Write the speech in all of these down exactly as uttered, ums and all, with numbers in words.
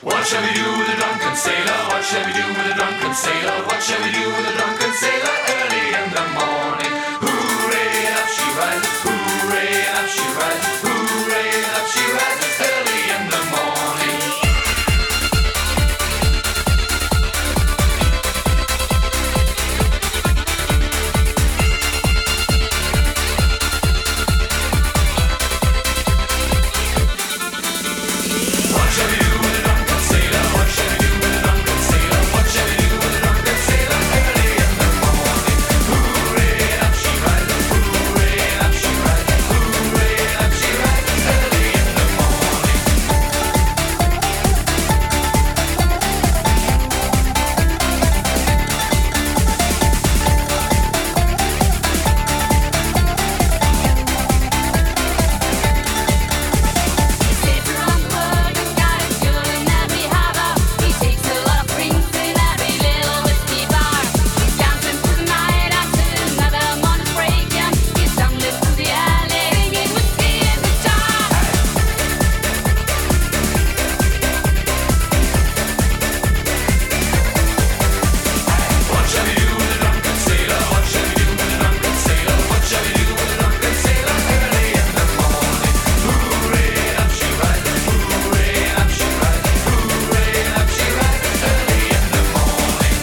What shall we do with a drunken sailor? What shall we do with a drunken sailor? What shall we do with a drunken sailor early in the morning? Hooray, up she rises, hooray, up she rises, hooray, up she rises early in the morning. What shall we do with a drunken sailor? What shall we do with a drunken sailor? What shall we do with a drunken sailor early in the morning? Hooray, up she rises, hooray, up she rises, hooray, up she rises early in the morning. What shall we do with a drunken sailor? What shall we do with a drunken sailor? What shall we do with a drunken sailor early in the morning? Hooray, up she rises, hooray, up she rises, hooray, up she rises early in the morning.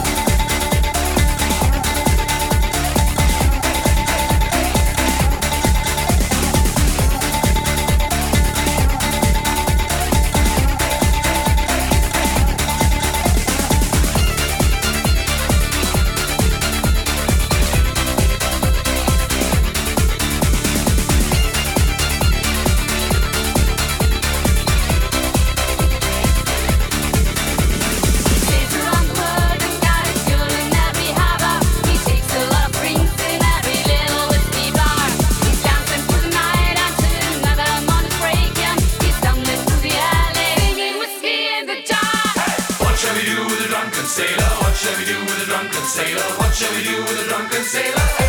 What shall we do with a drunken sailor? What shall we do with a drunken sailor? What shall we do with a drunken sailor?